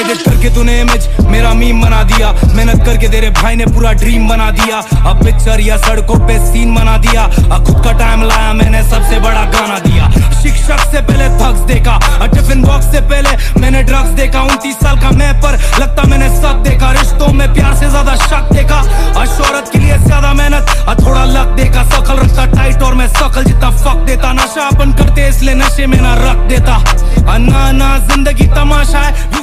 Edit करके तूने image मेरा मीम बना दिया, मेहनत करके तेरे भाई ने पूरा ड्रीम बना दिया। अब पिक्चर या सड़कों पे सीन बना दिया, खुद का टाइम लाया मैंने सबसे बड़ा गाना दिया। शिक्षक से पहले थक्स देखा, टिफिन बॉक्स से पहले मैंने ड्रग्स देखा। 29 साल का मैं पर लगता मैंने सब देखा, रिश्तों में प्यार से ज्यादा शक देखा, शोहरत के लिए ज्यादा मेहनत थोड़ा लक देखा। शकल रखता टाइट और मैं शकल जितना फक देता, नशा अपन करते इसलिए नशे में ना रख देता। ना जिंदगी तमाशा है।